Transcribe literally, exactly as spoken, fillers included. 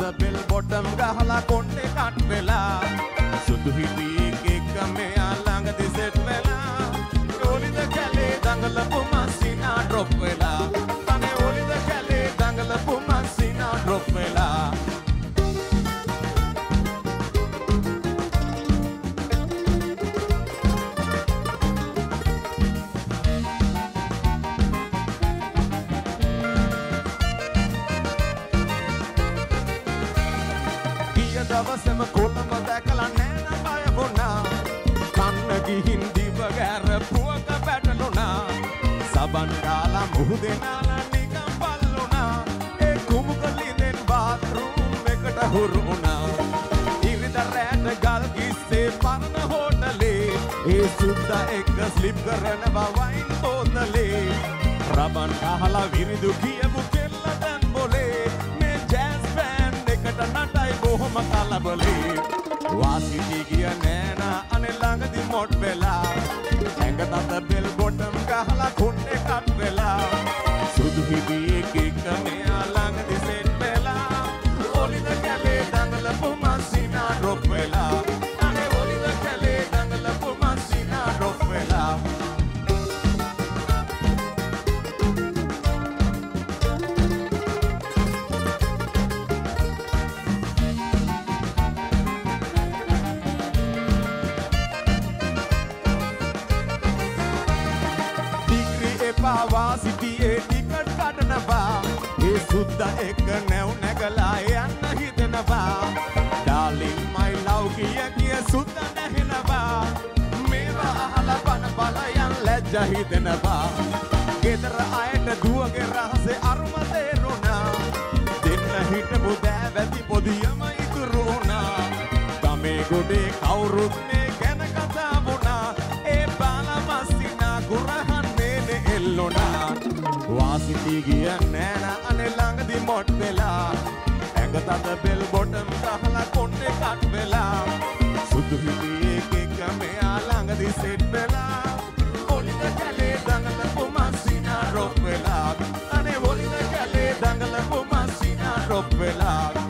තද bell bottom ගහලා කොණ්ඩේ කට් වෙලා සුදු හිටියේ කෙක්ක මෙයා ළඟදි සෙට් වෙලා ඕලිද කැලේ දඟලපු මස්සිනා ඩ්‍රොප් වෙලා අනේ ඕලිද කැලේ දඟලපු මස්සිනා ඩ්‍රොප් වෙලා දවසම කොළඹ දැකලා නෑන බය වුණා කන්න ගිහින් දිව ගැරපුවක පැටලුණා සබන් කාලා මුහුදේ නාලා නිකන් පල්ලුණා ඒ කුමුකලින්ෙන් බාත්රූම් එකට හුරු වුණා ඉරිද රැට ගල් කිස්සේ පරණ හෝටලේ ඒ සුද්දා එක්ක ස්ලිප් කරනවා වයින් බෝතලේ රබන් කහලා විරිදු කියපු කෙල්ල දැන් බොලේ මේ ජෑස් බෑන්ඩ් එකට නටයි බොහොම කලබලේ වාසිටි ගිය නෑනා අනේ ළඟදි මොට් වෙලා ඇඟ තද බෙල් බොටම් ගහලා කොණ්ඩේ කට් වෙලා සුදු හිටියේ කෙක්ක මෙයා ළඟදි සෙට් වෙලා ඕලිද කැලේ දඟලපු මස්සිනා ඩ්‍රොප් වෙලා අනේ ඕලිද කැලේ දඟලපු මස්සිනා ඩ්‍රොප් වෙලා වාසිටියේ ටිකට් කඩනවා ඒ සුද්දා එක්ක නැව් නැගලා යන්න හිතෙනවා ඩාර්ලින් මයි ලව් කිය කිය සුද්දා නැහෙනවා මේවා අහලා බන බල යන් ලැජ්ජ හිතෙනවා ගෙදර අයට දුවගේ රහසේ අරුම තේරුණා දෙන්න හිටපු දෑවැදි පොදියම ඉතුරු වුණා ගමේ ගොඩේ කවුරුත් මේ ගැන කතා වුණා ඒ බාලා මස්සිනා කුරහන් එල්ලුණා වාසිටි ගිය නෑනා අනේ ළඟදි මොට් වෙලා ඇඟ තද බෙල් බොටම් ගහලා කොණ්ඩේ කට් වෙලා සුදු හිටියේ කෙක්ක මෙයා ළඟදි සෙට් වෙලා ඕලිද කැලේ දඟලපු මස්සිනා ඩ්‍රොප් වෙලා අනේ ඕලිද කැලේ දඟලපු මස්සිනා ඩ්‍රොප් වෙලා